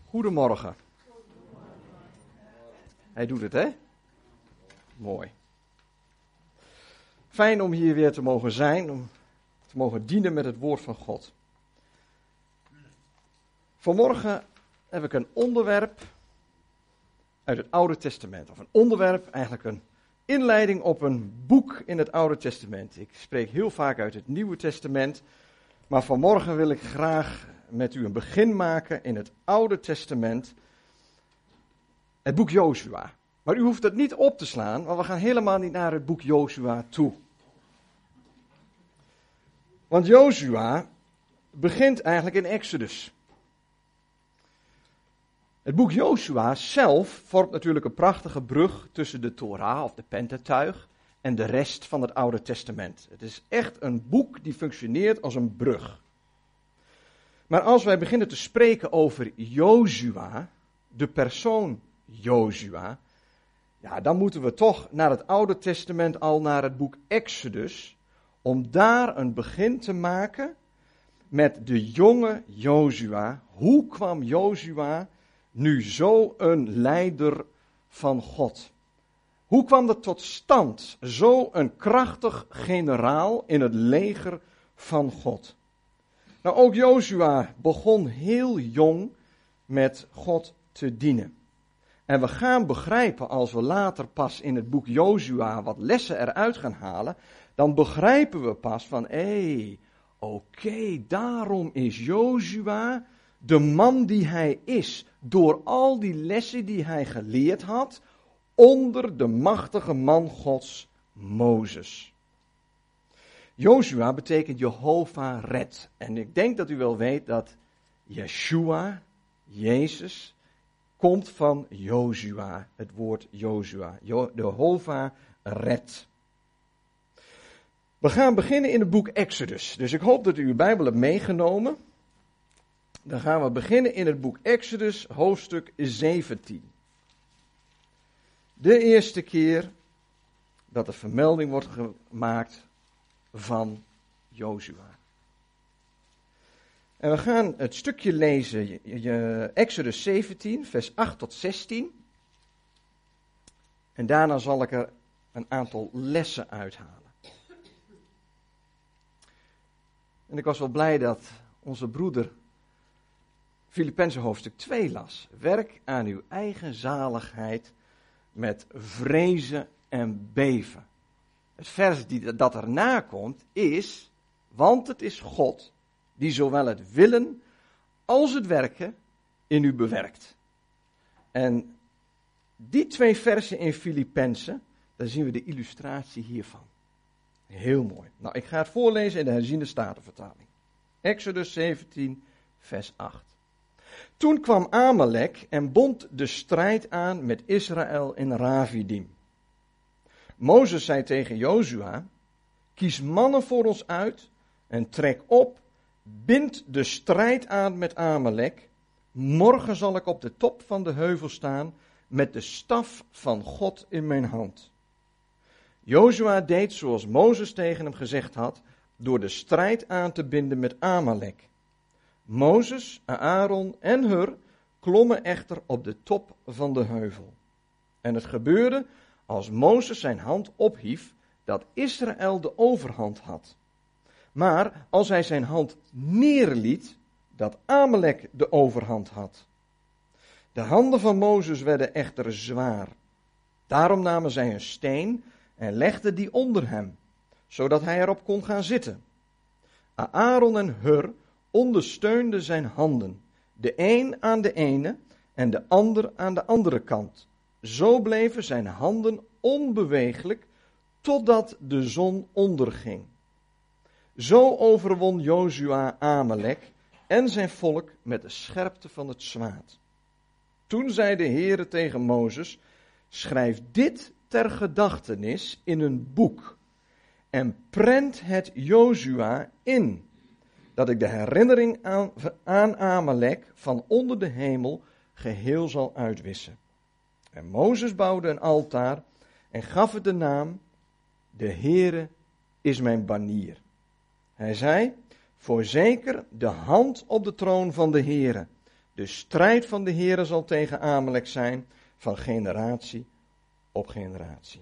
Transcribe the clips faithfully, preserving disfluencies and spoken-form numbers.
Goedemorgen. Hij doet het, hè? Mooi. Fijn om hier weer te mogen zijn, om te mogen dienen met het woord van God. Vanmorgen heb ik een onderwerp uit het Oude Testament. Of een onderwerp, eigenlijk een inleiding op een boek in het Oude Testament. Ik spreek heel vaak uit het Nieuwe Testament. Maar vanmorgen wil ik graag met u een begin maken in het Oude Testament. Het boek Jozua. Maar u hoeft het niet op te slaan, want we gaan helemaal niet naar het boek Jozua toe. Want Jozua begint eigenlijk in Exodus. Het boek Jozua zelf vormt natuurlijk een prachtige brug tussen de Torah of de Pentateuch en de rest van het Oude Testament. Het is echt een boek die functioneert als een brug. Maar als wij beginnen te spreken over Jozua, de persoon Jozua, ja, dan moeten we toch naar het Oude Testament al naar het boek Exodus, om daar een begin te maken met de jonge Jozua. Hoe kwam Jozua nu zo een leider van God? Hoe kwam dat tot stand? Zo een krachtig generaal in het leger van God. Nou, ook Jozua begon heel jong met God te dienen. En we gaan begrijpen, als we later pas in het boek Jozua wat lessen eruit gaan halen, dan begrijpen we pas van, hé, hey, oké, okay, daarom is Jozua de man die hij is, door al die lessen die hij geleerd had, onder de machtige man Gods, Mozes. Jozua betekent Jehovah redt. En ik denk dat u wel weet dat Yeshua, Jezus, komt van Jozua, het woord Jozua. Jehovah redt. We gaan beginnen in het boek Exodus. Dus ik hoop dat u uw Bijbel hebt meegenomen. Dan gaan we beginnen in het boek Exodus, hoofdstuk zeventien. De eerste keer dat er vermelding wordt gemaakt van Jozua. En we gaan het stukje lezen, Exodus zeventien, vers acht tot zestien. En daarna zal ik er een aantal lessen uithalen. En ik was wel blij dat onze broeder Filippenzen hoofdstuk twee las. Werk aan uw eigen zaligheid met vrezen en beven. Het vers die, dat erna komt is, want het is God die zowel het willen als het werken in u bewerkt. En die twee versen in Filippenzen, daar zien we de illustratie hiervan. Heel mooi. Nou, ik ga het voorlezen in de herziende statenvertaling. Exodus zeventien, vers acht. Toen kwam Amalek en bond de strijd aan met Israël in Rafidim. Mozes zei tegen Jozua, kies mannen voor ons uit en trek op, bind de strijd aan met Amalek. Morgen zal ik op de top van de heuvel staan met de staf van God in mijn hand. Jozua deed zoals Mozes tegen hem gezegd had, door de strijd aan te binden met Amalek. Mozes, Aaron en Hur klommen echter op de top van de heuvel. En het gebeurde, als Mozes zijn hand ophief, dat Israël de overhand had. Maar als hij zijn hand neerliet, dat Amalek de overhand had. De handen van Mozes werden echter zwaar. Daarom namen zij een steen en legden die onder hem, zodat hij erop kon gaan zitten. Aaron en Hur ondersteunden zijn handen, de een aan de ene en de ander aan de andere kant. Zo bleven zijn handen onbeweeglijk totdat de zon onderging. Zo overwon Jozua Amalek en zijn volk met de scherpte van het zwaard. Toen zei de Heere tegen Mozes, schrijf dit ter gedachtenis in een boek en prent het Jozua in, dat ik de herinnering aan, aan Amalek van onder de hemel geheel zal uitwissen. En Mozes bouwde een altaar en gaf het de naam, de Heere is mijn banier. Hij zei, voorzeker de hand op de troon van de Heere, De strijd van de Heere zal tegen Amalek zijn, van generatie op generatie.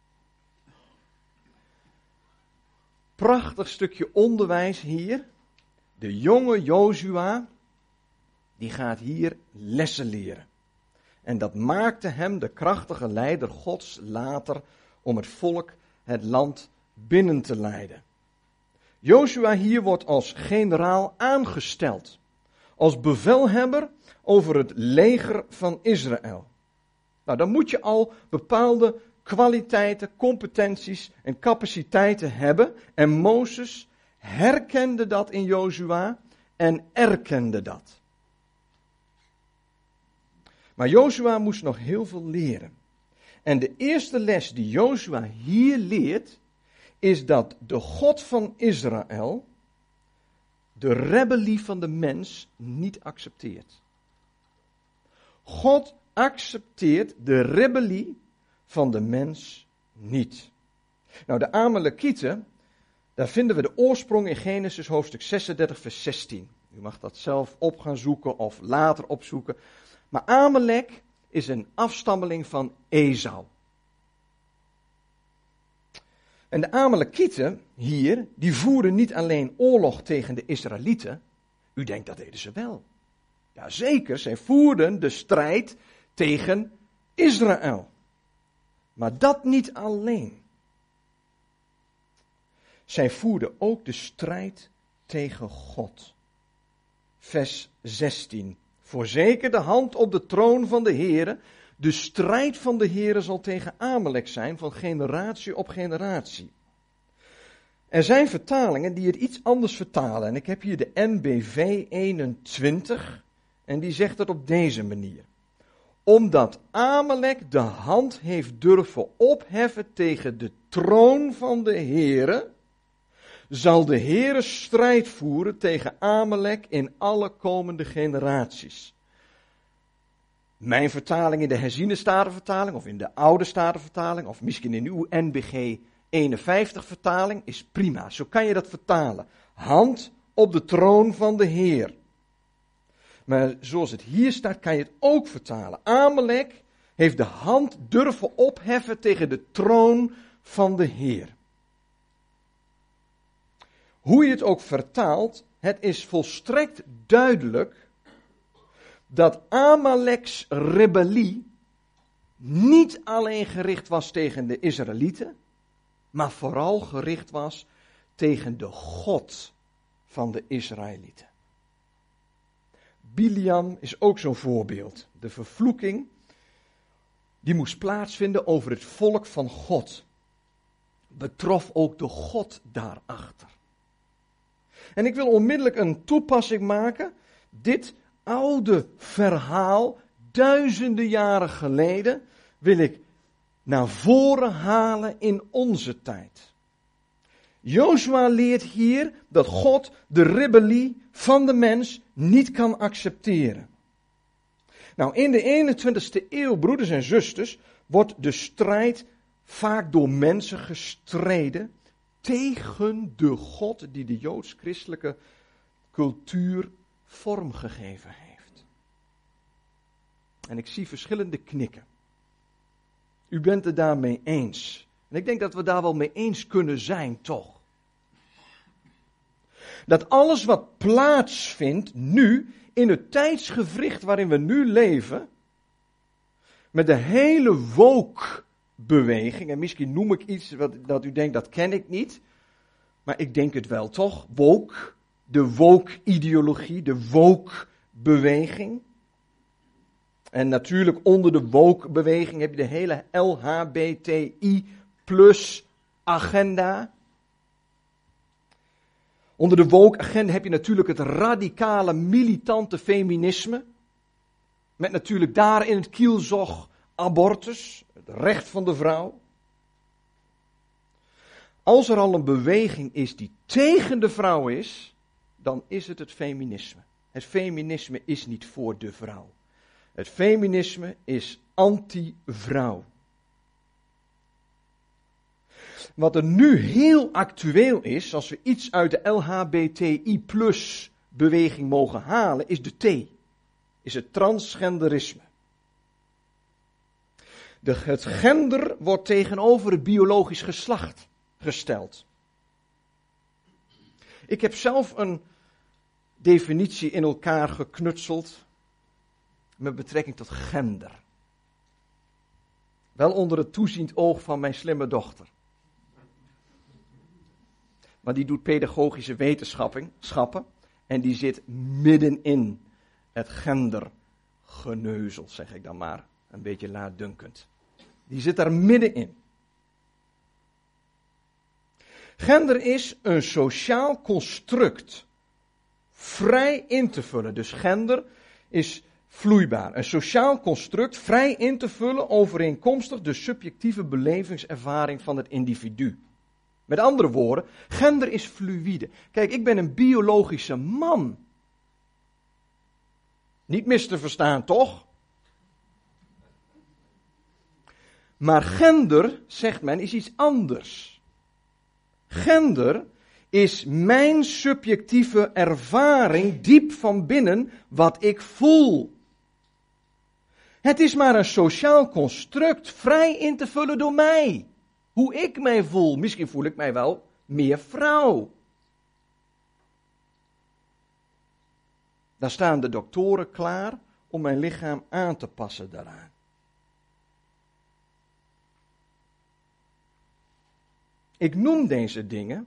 Prachtig stukje onderwijs hier. De jonge Jozua, die gaat hier lessen leren. En dat maakte hem de krachtige leider Gods later om het volk het land binnen te leiden. Jozua hier wordt als generaal aangesteld. Als bevelhebber over het leger van Israël. Nou, dan moet je al bepaalde kwaliteiten, competenties en capaciteiten hebben. En Mozes herkende dat in Jozua en erkende dat. Maar Jozua moest nog heel veel leren. En de eerste les die Jozua hier leert, is dat de God van Israël de rebellie van de mens niet accepteert. God accepteert de rebellie van de mens niet. Nou, de Amalekieten, daar vinden we de oorsprong in Genesis hoofdstuk zesendertig vers zestien. U mag dat zelf op gaan zoeken of later opzoeken. Maar Amalek is een afstammeling van Esau. En de Amalekieten hier, die voerden niet alleen oorlog tegen de Israëlieten. U denkt dat deden ze wel. Jazeker, zij voerden de strijd tegen Israël. Maar dat niet alleen. Zij voerden ook de strijd tegen God. Vers zestien. Voorzeker de hand op de troon van de Heere. De strijd van de Heere zal tegen Amalek zijn van generatie op generatie. Er zijn vertalingen die het iets anders vertalen. En ik heb hier de N B V eenentwintig. En die zegt het op deze manier. Omdat Amalek de hand heeft durven opheffen tegen de troon van de Heere, zal de Heere strijd voeren tegen Amalek in alle komende generaties. Mijn vertaling in de herziene statenvertaling, of in de oude statenvertaling, of misschien in uw N B G eenenvijftig vertaling, is prima. Zo kan je dat vertalen. Hand op de troon van de Heer. Maar zoals het hier staat, kan je het ook vertalen. Amalek heeft de hand durven opheffen tegen de troon van de Heer. Hoe je het ook vertaalt, het is volstrekt duidelijk dat Amaleks rebellie niet alleen gericht was tegen de Israëlieten, maar vooral gericht was tegen de God van de Israëlieten. Biliam is ook zo'n voorbeeld. De vervloeking die moest plaatsvinden over het volk van God, betrof ook de God daarachter. En ik wil onmiddellijk een toepassing maken. Dit oude verhaal, duizenden jaren geleden, wil ik naar voren halen in onze tijd. Jozua leert hier dat God de rebellie van de mens niet kan accepteren. Nou, in de eenentwintigste eeuw, broeders en zusters, wordt de strijd vaak door mensen gestreden tegen de God die de joods-christelijke cultuur vormgegeven heeft. En ik zie verschillende knikken. U bent het daarmee eens. En ik denk dat we daar wel mee eens kunnen zijn, toch? Dat alles wat plaatsvindt nu, in het tijdsgewricht waarin we nu leven, met de hele woke-beweging, en misschien noem ik iets wat dat u denkt, dat ken ik niet, maar ik denk het wel toch, woke, de woke-ideologie, de woke-beweging. En natuurlijk onder de woke-beweging heb je de hele L H B T I plus agenda. Onder de woke-agenda heb je natuurlijk het radicale, militante feminisme. Met natuurlijk daar in het kielzog abortus, het recht van de vrouw. Als er al een beweging is die tegen de vrouw is, dan is het het feminisme. Het feminisme is niet voor de vrouw. Het feminisme is anti-vrouw. Wat er nu heel actueel is, als we iets uit de L H B T I plus beweging mogen halen, is de thee. is het transgenderisme. De, het gender wordt tegenover het biologisch geslacht gesteld. Ik heb zelf een definitie in elkaar geknutseld met betrekking tot gender. Wel onder het toeziend oog van mijn slimme dochter. Maar die doet pedagogische wetenschappen en die zit middenin het gendergeneuzel, zeg ik dan maar, een beetje laatdunkend. Die zit daar middenin. Gender is een sociaal construct, vrij in te vullen. Dus gender is vloeibaar. Een sociaal construct, vrij in te vullen, overeenkomstig de subjectieve belevingservaring van het individu. Met andere woorden, gender is fluïde. Kijk, ik ben een biologische man. Niet mis te verstaan, toch? Maar gender, zegt men, is iets anders. Gender is mijn subjectieve ervaring diep van binnen wat ik voel. Het is maar een sociaal construct, vrij in te vullen door mij. Hoe ik mij voel. Misschien voel ik mij wel meer vrouw. Daar staan de doktoren klaar om mijn lichaam aan te passen daaraan. Ik noem deze dingen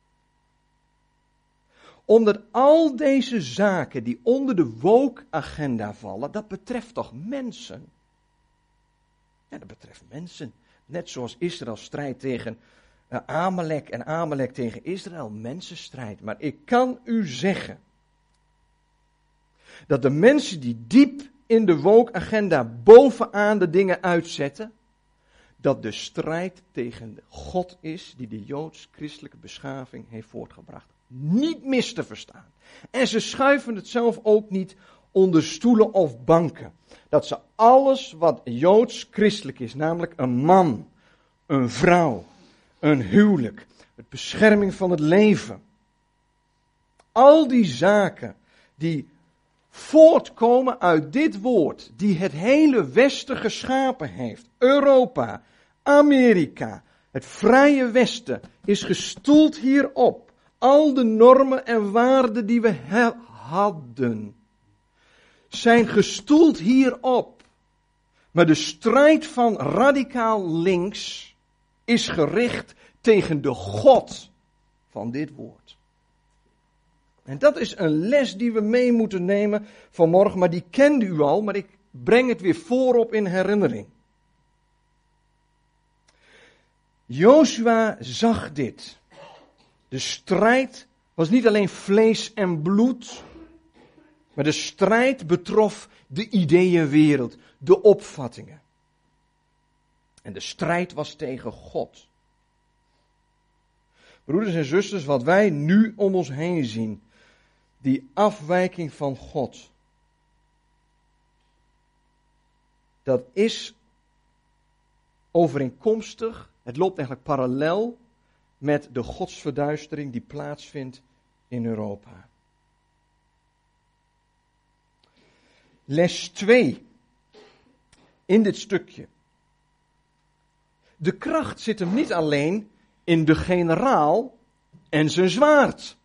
omdat al deze zaken die onder de woke-agenda vallen, dat betreft toch mensen? Ja, dat betreft mensen. Net zoals Israël strijdt tegen uh, Amalek en Amalek tegen Israël, mensenstrijd. Maar ik kan u zeggen dat de mensen die diep in de woke-agenda bovenaan de dingen uitzetten, dat de strijd tegen God is die de joods-christelijke beschaving heeft voortgebracht. Niet mis te verstaan. En ze schuiven het zelf ook niet onder stoelen of banken. Dat ze alles wat joods-christelijk is, namelijk een man, een vrouw, een huwelijk, het bescherming van het leven. Al die zaken die voortkomen uit dit woord, die het hele Westen geschapen heeft, Europa, Amerika, het vrije Westen, is gestoeld hierop. Al de normen en waarden die we he- hadden, zijn gestoeld hierop. Maar de strijd van radicaal links is gericht tegen de God van dit woord. En dat is een les die we mee moeten nemen vanmorgen, maar die kende u al, maar ik breng het weer voorop in herinnering. Jozua zag dit. De strijd was niet alleen vlees en bloed, maar de strijd betrof de ideeënwereld, de opvattingen. En de strijd was tegen God. Broeders en zusters, wat wij nu om ons heen zien, die afwijking van God, dat is overeenkomstig, het loopt eigenlijk parallel met de godsverduistering die plaatsvindt in Europa. Les twee in dit stukje. De kracht zit hem niet alleen in de generaal en zijn zwaard.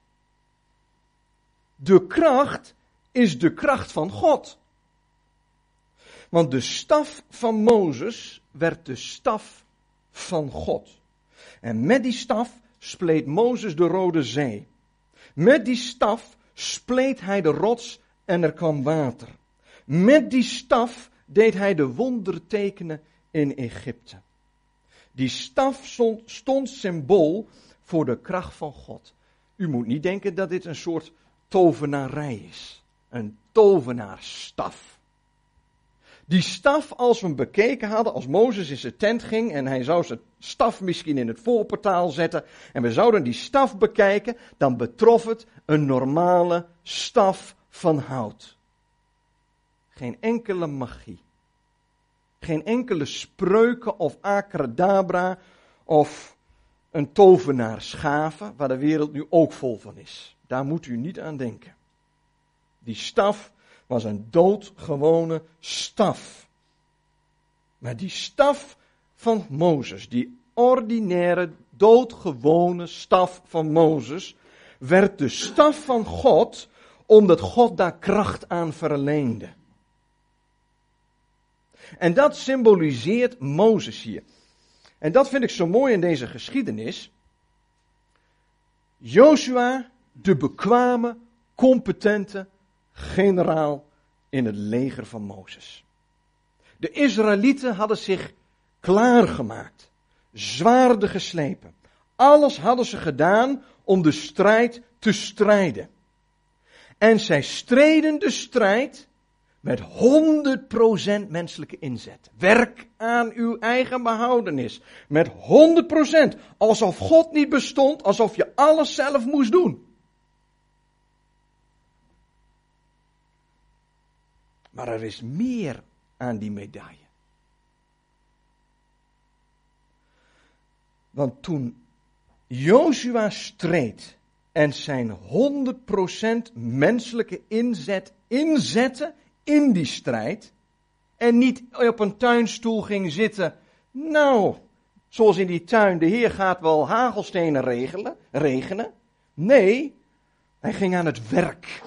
De kracht is de kracht van God. Want de staf van Mozes werd de staf van God. En met die staf spleet Mozes de Rode Zee. Met die staf spleet hij de rots en er kwam water. Met die staf deed hij de wondertekenen in Egypte. Die staf stond, stond symbool voor de kracht van God. U moet niet denken dat dit een soort tovenarij is. Een tovenaarsstaf. Die staf, als we hem bekeken hadden, als Mozes in zijn tent ging en hij zou zijn staf misschien in het voorportaal zetten en we zouden die staf bekijken, dan betrof het een normale staf van hout. Geen enkele magie. Geen enkele spreuken of acradabra of een tovenaarsgave, waar de wereld nu ook vol van is. Daar moet u niet aan denken. Die staf was een doodgewone staf. Maar die staf van Mozes, die ordinaire, doodgewone staf van Mozes, werd de staf van God, omdat God daar kracht aan verleende. En dat symboliseert Mozes hier. En dat vind ik zo mooi in deze geschiedenis. Jozua, de bekwame, competente generaal in het leger van Mozes. De Israëlieten hadden zich klaargemaakt, zwaarden geslepen. Alles hadden ze gedaan om de strijd te strijden. En zij streden de strijd met honderd procent menselijke inzet. Werk aan uw eigen behoudenis. Met honderd procent. Alsof God niet bestond, alsof je alles zelf moest doen. Maar er is meer aan die medaille. Want toen Jozua streed en zijn honderd procent menselijke inzet inzette in die strijd en niet op een tuinstoel ging zitten, nou, zoals in die tuin, de Heer gaat wel hagelstenen regelen, regenen. Nee, hij ging aan het werk.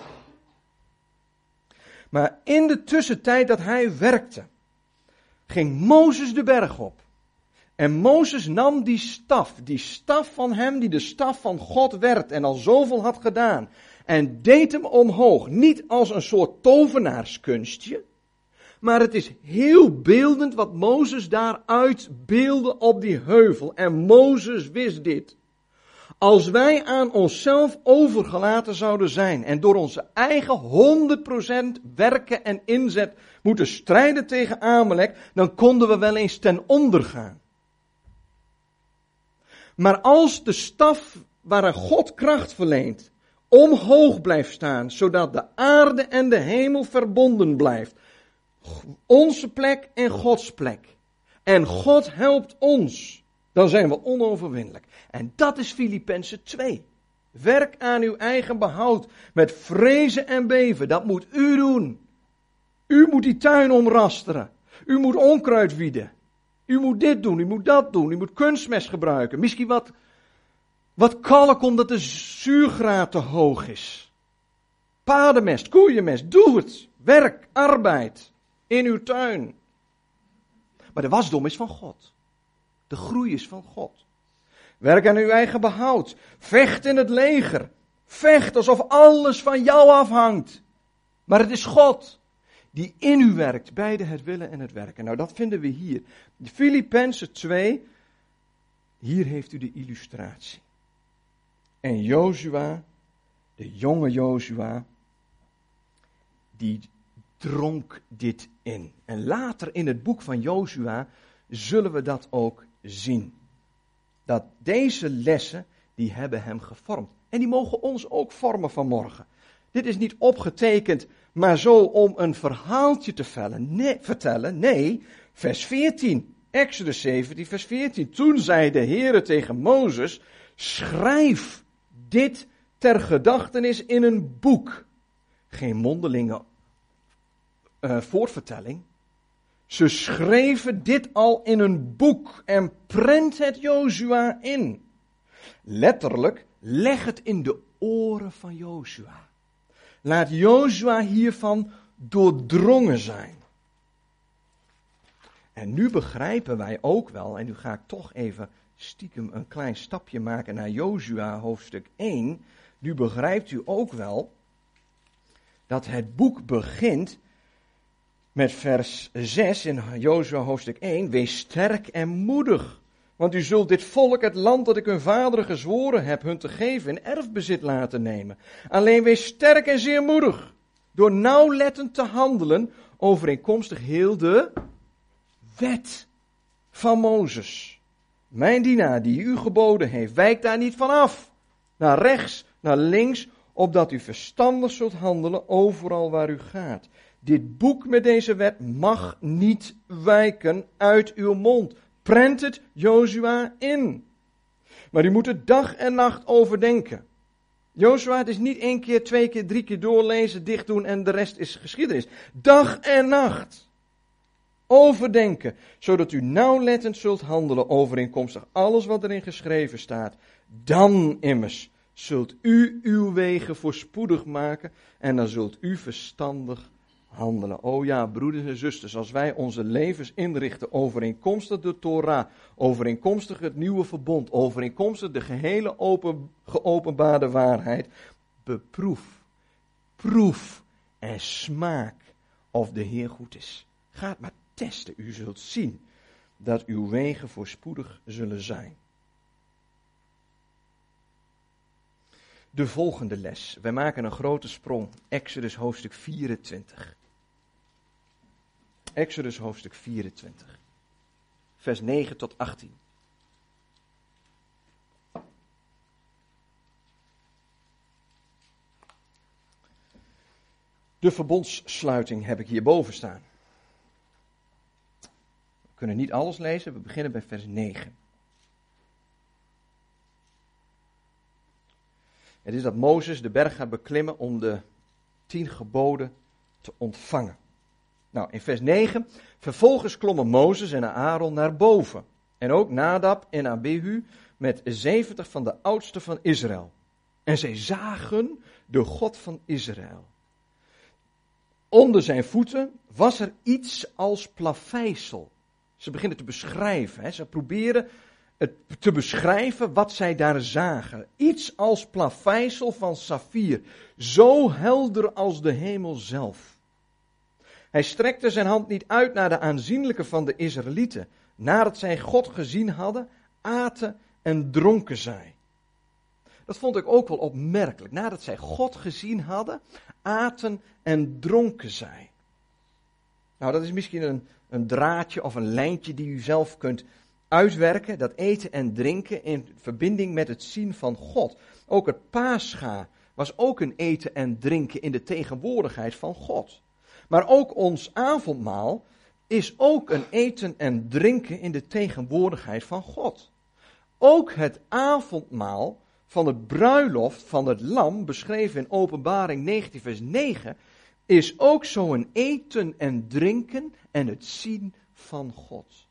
Maar in de tussentijd dat hij werkte, ging Mozes de berg op. En Mozes nam die staf, die staf van hem die de staf van God werd en al zoveel had gedaan. En deed hem omhoog, niet als een soort tovenaarskunstje. Maar het is heel beeldend wat Mozes daar uitbeelde op die heuvel. En Mozes wist dit. Als wij aan onszelf overgelaten zouden zijn en door onze eigen honderd procent werken en inzet moeten strijden tegen Amalek, dan konden we wel eens ten onder gaan. Maar als de staf waaraan God kracht verleent, omhoog blijft staan, zodat de aarde en de hemel verbonden blijft. Onze plek en Gods plek. En God helpt ons. Dan zijn we onoverwinnelijk. En dat is Filippenzen twee. Werk aan uw eigen behoud met vrezen en beven. Dat moet u doen. U moet die tuin omrasteren. U moet onkruid wieden. U moet dit doen, u moet dat doen. U moet kunstmest gebruiken. Misschien wat, wat kalk omdat de zuurgraad te hoog is. Paardenmest, koeienmest, doe het. Werk, arbeid in uw tuin. Maar de wasdom is van God. De groei is van God. Werk aan uw eigen behoud. Vecht in het leger. Vecht alsof alles van jou afhangt. Maar het is God die in u werkt, beide het willen en het werken. Nou, dat vinden we hier. Filippenzen twee, hier heeft u de illustratie. En Jozua, de jonge Jozua, die dronk dit in. En later in het boek van Jozua zullen we dat ook zien. Dat deze lessen, die hebben hem gevormd. En die mogen ons ook vormen vanmorgen. Dit is niet opgetekend, maar zo om een verhaaltje te vellen, nee, vertellen. Nee, vers veertien. Exodus zeventien, vers veertien. Toen zei de Heere tegen Mozes, schrijf dit ter gedachtenis in een boek. Geen mondelinge uh, voortvertelling. Ze schreven dit al in een boek en prent het Jozua in. Letterlijk, leg het in de oren van Jozua. Laat Jozua hiervan doordrongen zijn. En nu begrijpen wij ook wel, en nu ga ik toch even stiekem een klein stapje maken naar Jozua hoofdstuk één. Nu begrijpt u ook wel dat het boek begint met vers zes in Jozua hoofdstuk één. Wees sterk en moedig, want u zult dit volk, het land dat ik hun vaderen gezworen heb, hun te geven, in erfbezit laten nemen. Alleen wees sterk en zeer moedig, door nauwlettend te handelen, overeenkomstig heel de wet van Mozes. Mijn dienaar die u geboden heeft, wijk daar niet van af. Naar rechts, naar links, opdat u verstandig zult handelen overal waar u gaat. Dit boek met deze wet mag niet wijken uit uw mond. Prent het Jozua in. Maar u moet er dag en nacht over denken. Jozua, het is niet één keer, twee keer, drie keer doorlezen, dicht doen en de rest is geschiedenis. Dag en nacht. Overdenken, zodat u nauwlettend zult handelen overeenkomstig alles wat erin geschreven staat. Dan immers zult u uw wegen voorspoedig maken en dan zult u verstandig handelen. O ja, broeders en zusters, als wij onze levens inrichten overeenkomstig de Torah, overeenkomstig het nieuwe verbond, overeenkomstig de gehele open, geopenbaarde waarheid, beproef, proef en smaak of de Heer goed is. Ga maar testen, u zult zien dat uw wegen voorspoedig zullen zijn. De volgende les. Wij maken een grote sprong. Exodus hoofdstuk vierentwintig. Exodus hoofdstuk vierentwintig. Vers negen tot achttien. De verbondssluiting heb ik hierboven staan. We kunnen niet alles lezen, we beginnen bij vers negen. Het is dat Mozes de berg gaat beklimmen om de tien geboden te ontvangen. Nou, in vers negen. Vervolgens klommen Mozes en Aaron naar boven. En ook Nadab en Abihu met zeventig van de oudsten van Israël. En zij zagen de God van Israël. Onder zijn voeten was er iets als plaveisel. Ze beginnen te beschrijven. Hè. Ze proberen het te beschrijven wat zij daar zagen. Iets als plaveisel van saffier. Zo helder als de hemel zelf. Hij strekte zijn hand niet uit naar de aanzienlijke van de Israëlieten. Nadat zij God gezien hadden, aten en dronken zij. Dat vond ik ook wel opmerkelijk. Nadat zij God gezien hadden, aten en dronken zij. Nou, dat is misschien een, een draadje of een lijntje die u zelf kunt uitwerken. Dat eten en drinken in verbinding met het zien van God. Ook het Pascha was ook een eten en drinken in de tegenwoordigheid van God. Maar ook ons avondmaal is ook een eten en drinken in de tegenwoordigheid van God. Ook het avondmaal van het bruiloft van het lam, beschreven in Openbaring negentien vers negen, is ook zo'n eten en drinken en het zien van God.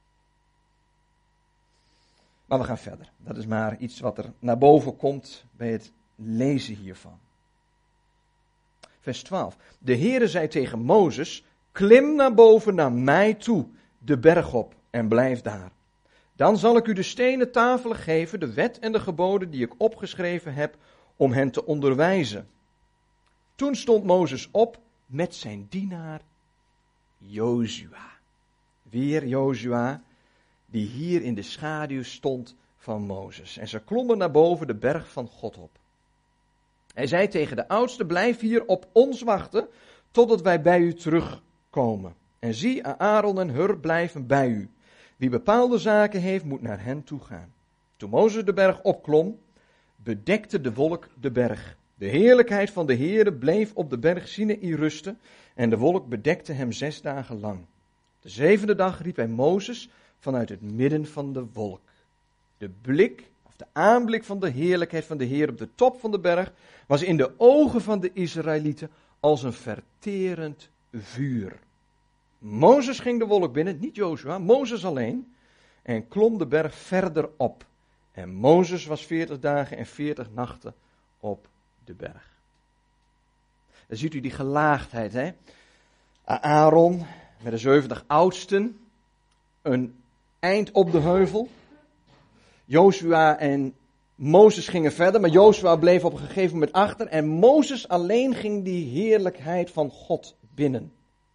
Maar we gaan verder. Dat is maar iets wat er naar boven komt bij het lezen hiervan. Vers twaalf. De Heere zei tegen Mozes, klim naar boven naar mij toe, de berg op, en blijf daar. Dan zal ik u de stenen tafelen geven, de wet en de geboden die ik opgeschreven heb, om hen te onderwijzen. Toen stond Mozes op met zijn dienaar Jozua. Weer Jozua, die hier in de schaduw stond van Mozes. En ze klommen naar boven de berg van God op. Hij zei tegen de oudste, blijf hier op ons wachten, totdat wij bij u terugkomen. En zie, Aaron en Hur blijven bij u. Wie bepaalde zaken heeft, moet naar hen toe gaan. Toen Mozes de berg opklom, bedekte de wolk de berg. De heerlijkheid van de Heere bleef op de berg Sinaï rusten en de wolk bedekte hem zes dagen lang. De zevende dag riep hij Mozes vanuit het midden van de wolk. De blik, of de aanblik van de heerlijkheid van de Heer op de top van de berg, was in de ogen van de Israëlieten als een verterend vuur. Mozes ging de wolk binnen, niet Jozua, Mozes alleen, en klom de berg verder op. En Mozes was veertig dagen en veertig nachten op de berg. Dan ziet u die gelaagdheid, hè. Aaron met de zeventig oudsten, een eind op de heuvel. Jozua en Mozes gingen verder, maar Jozua bleef op een gegeven moment achter. En Mozes alleen ging die heerlijkheid van God binnen.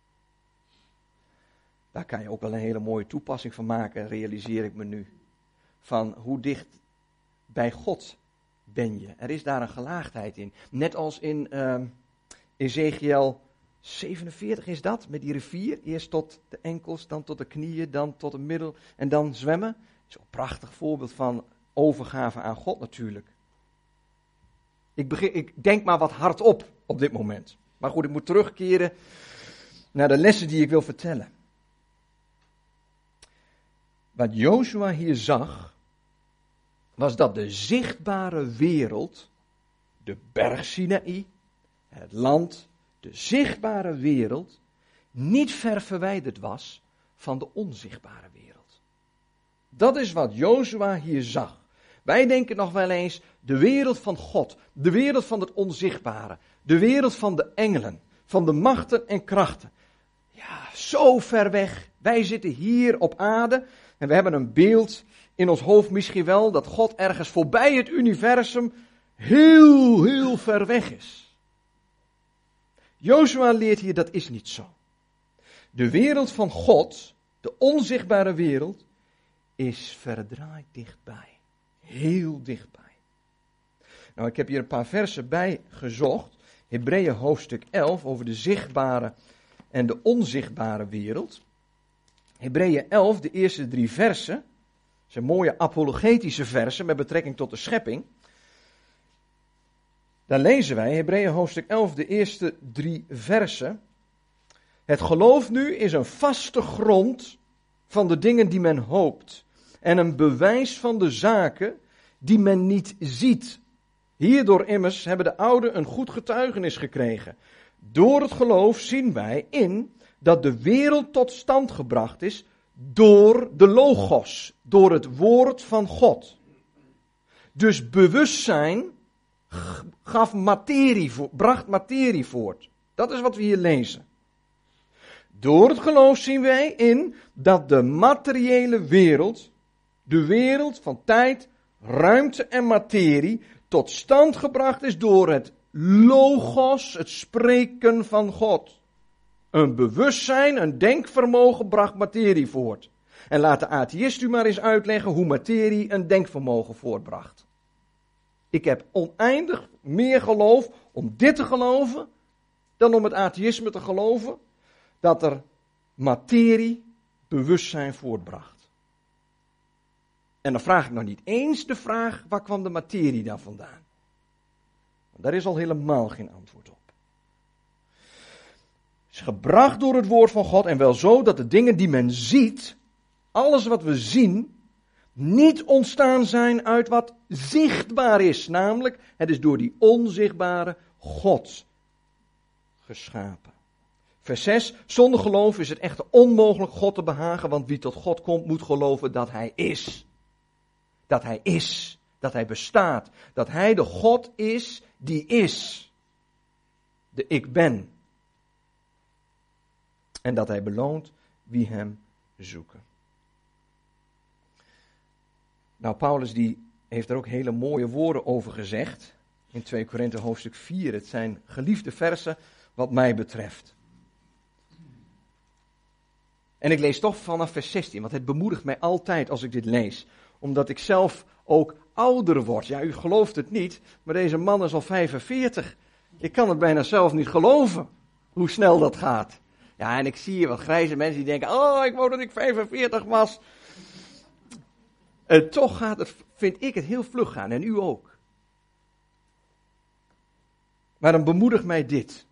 Daar kan je ook wel een hele mooie toepassing van maken, realiseer ik me nu. Van hoe dicht bij God ben je. Er is daar een gelaagdheid in. Net als in uh, Ezekiel zevenenveertig is dat, met die rivier. Eerst tot de enkels, dan tot de knieën, dan tot het middel en dan zwemmen. Dat is een prachtig voorbeeld van overgave aan God natuurlijk. Ik, begin, ik denk maar wat hardop op dit moment. Maar goed, ik moet terugkeren naar de lessen die ik wil vertellen. Wat Jozua hier zag, was dat de zichtbare wereld de berg Sinaï, het land, de zichtbare wereld, niet ver verwijderd was van de onzichtbare wereld. Dat is wat Jozua hier zag. Wij denken nog wel eens, de wereld van God, de wereld van het onzichtbare, de wereld van de engelen, van de machten en krachten. Ja, zo ver weg. Wij zitten hier op aarde en we hebben een beeld in ons hoofd misschien wel dat God ergens voorbij het universum heel, heel ver weg is. Jozua leert hier dat is niet zo. De wereld van God, de onzichtbare wereld, is verdraaid dichtbij. Heel dichtbij. Nou, ik heb hier een paar versen bij gezocht. Hebreeën hoofdstuk elf over de zichtbare en de onzichtbare wereld. Hebreeën elf, de eerste drie versen. Dat zijn mooie apologetische versen met betrekking tot de schepping. Daar lezen wij, Hebreeën hoofdstuk elf, de eerste drie versen. Het geloof nu is een vaste grond van de dingen die men hoopt. En een bewijs van de zaken die men niet ziet. Hierdoor immers hebben de ouden een goed getuigenis gekregen. Door het geloof zien wij in dat de wereld tot stand gebracht is door de logos, door het woord van God. Dus bewustzijn gaf materie, bracht materie voort. Dat is wat we hier lezen. Door het geloof zien wij in dat de materiële wereld, de wereld van tijd, ruimte en materie, tot stand gebracht is door het logos, het spreken van God. Een bewustzijn, een denkvermogen bracht materie voort. En laat de atheïst u maar eens uitleggen hoe materie een denkvermogen voortbracht. Ik heb oneindig meer geloof om dit te geloven, dan om het atheïsme te geloven, dat er materie bewustzijn voortbracht. En dan vraag ik nog niet eens de vraag, waar kwam de materie dan vandaan? Want daar is al helemaal geen antwoord op. Het is gebracht door het woord van God en wel zo dat de dingen die men ziet, alles wat we zien, niet ontstaan zijn uit wat zichtbaar is. Namelijk, het is door die onzichtbare God geschapen. Vers zes, zonder geloof is het echter onmogelijk God te behagen, want wie tot God komt moet geloven dat Hij is. Dat Hij is, dat Hij bestaat, dat Hij de God is die is. De ik ben. En dat Hij beloont wie Hem zoeken. Nou, Paulus die heeft er ook hele mooie woorden over gezegd. In twee Korinthe hoofdstuk vier. Het zijn geliefde versen wat mij betreft. En ik lees toch vanaf vers zestien, want het bemoedigt mij altijd als ik dit lees. Omdat ik zelf ook ouder word. Ja, u gelooft het niet, maar deze man is al vijfenveertig. Ik kan het bijna zelf niet geloven, hoe snel dat gaat. Ja, en ik zie hier wat grijze mensen die denken, oh, ik wou dat ik vijfenveertig was. En toch gaat het, vind ik het heel vlug gaan, en u ook. Maar dan bemoedigt mij dit.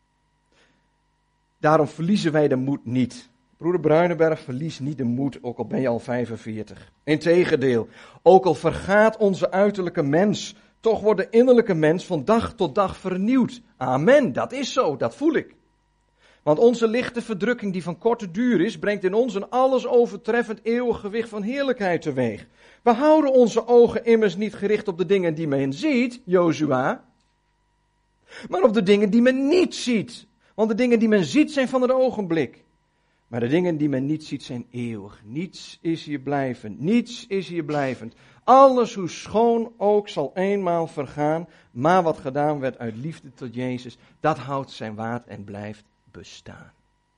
Daarom verliezen wij de moed niet. Broeder Bruinenberg, verlies niet de moed, ook al ben je al vijfenveertig. Integendeel, ook al vergaat onze uiterlijke mens, toch wordt de innerlijke mens van dag tot dag vernieuwd. Amen, dat is zo, dat voel ik. Want onze lichte verdrukking die van korte duur is, brengt in ons een alles overtreffend eeuwig gewicht van heerlijkheid teweeg. We houden onze ogen immers niet gericht op de dingen die men ziet, Jozua, maar op de dingen die men niet ziet. Want de dingen die men ziet zijn van het ogenblik. Maar de dingen die men niet ziet zijn eeuwig. Niets is hier blijvend. Niets is hier blijvend. Alles, hoe schoon ook, zal eenmaal vergaan. Maar wat gedaan werd uit liefde tot Jezus, dat houdt zijn waard en blijft bestaan.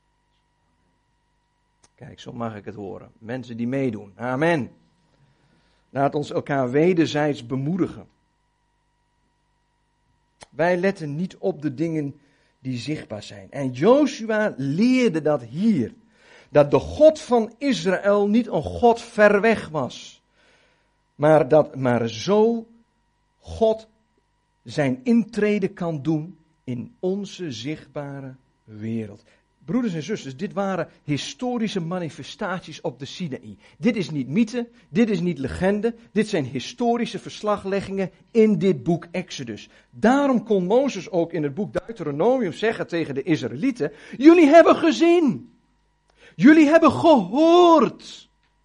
Kijk, zo mag ik het horen. Mensen die meedoen. Amen. Laat ons elkaar wederzijds bemoedigen. Wij letten niet op de dingen die zichtbaar zijn. En Jozua leerde dat hier. Dat de God van Israël niet een God ver weg was. Maar dat maar zo God zijn intrede kan doen in onze zichtbare wereld. Broeders en zusters, dit waren historische manifestaties op de Sinaï. Dit is niet mythe, dit is niet legende, dit zijn historische verslagleggingen in dit boek Exodus. Daarom kon Mozes ook in het boek Deuteronomium zeggen tegen de Israëlieten, jullie hebben gezien, jullie hebben gehoord.